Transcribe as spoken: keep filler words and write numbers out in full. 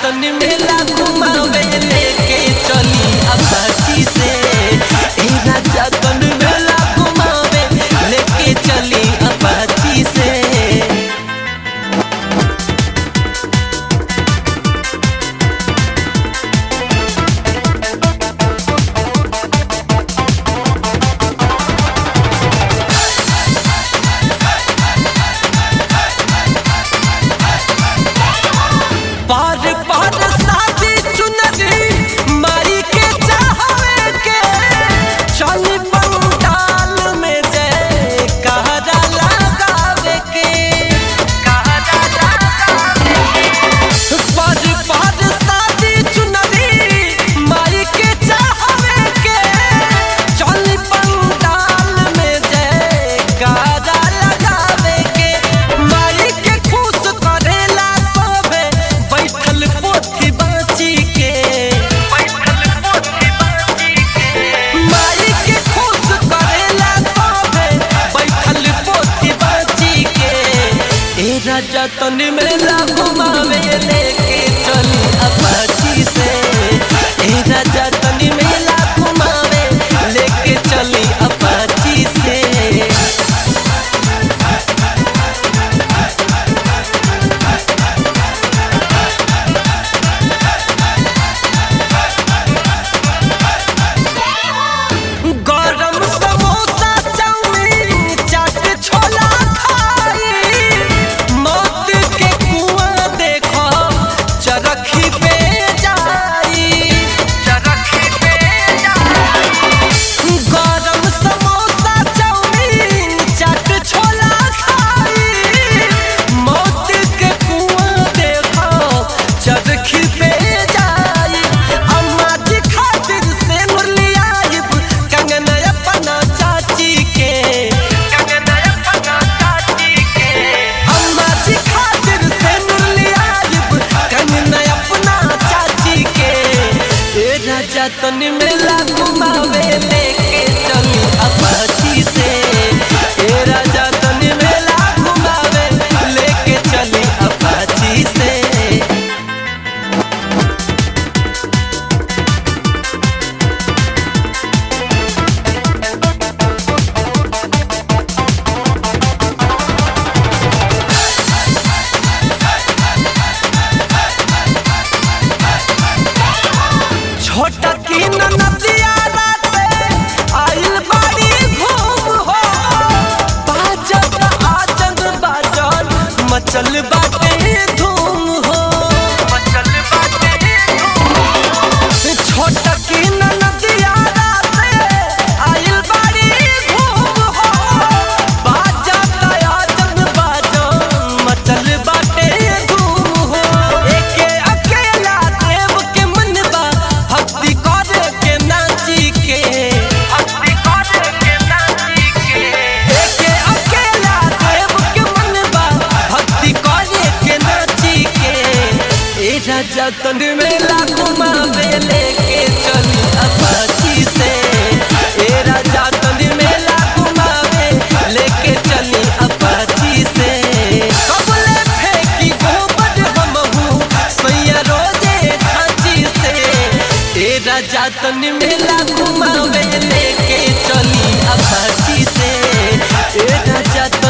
तनी मेला घुमावे लेके चली अपाची से। ए राजा तनी मेला घुमावे लेके चली अपाची से। राजा तनी मेला घुमावे लेके चली अपाची से। ए राजा तनी मेला घुमावे लेके चली अपाची से। राजा तनी मेला घुमावे लेके चली अपाची से। ए राजा तनी मेला घुमावे लेके चली अपाची से। छोटा की नदिया राते आइल बाड़ी घूम हो। बाजत आजन बाजन मचल बाटे धूम हो। मचल बाटे धूम। छोटा की नदिया राते आइल बाड़ी घूम हो। बाजत आजन बाजन मचल बाटे धूम हो। एके अकेला देव के मनबा भक्ति करे के नाची के। भक्ति करे के नाची के। एके अकेला देव के मनबा भक्ति करे के नाची के। ए राजा तनी मेला घुमावे लेके चली अपाची से। ए राजा तनी मेला घुमावे लेके चली अपाची से। कबले फेंकी गोबर हमहू सैया रोजे खाची से। ए राजा तनी मेला घुमावे लेके चली अपाची से। ए राजा